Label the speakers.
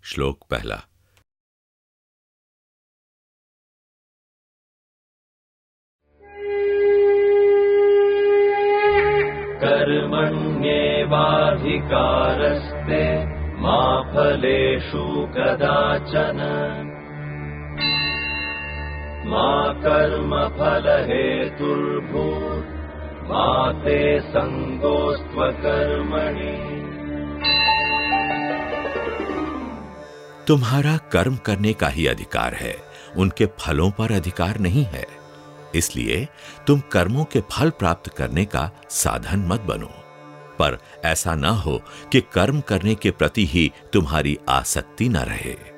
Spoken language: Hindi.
Speaker 1: श्लोक पहला।
Speaker 2: कर्मण्येवाधिकारस्ते मा फलेषु कदाचन मा कर्मफलहेतुर्भूर् मा ते संगोऽस्त्वकर्मणि।
Speaker 1: तुम्हारा कर्म करने का ही अधिकार है, उनके फलों पर अधिकार नहीं है। इसलिए तुम कर्मों के फल प्राप्त करने का साधन मत बनो। पर ऐसा ना हो कि कर्म करने के प्रति ही तुम्हारी आसक्ति न रहे।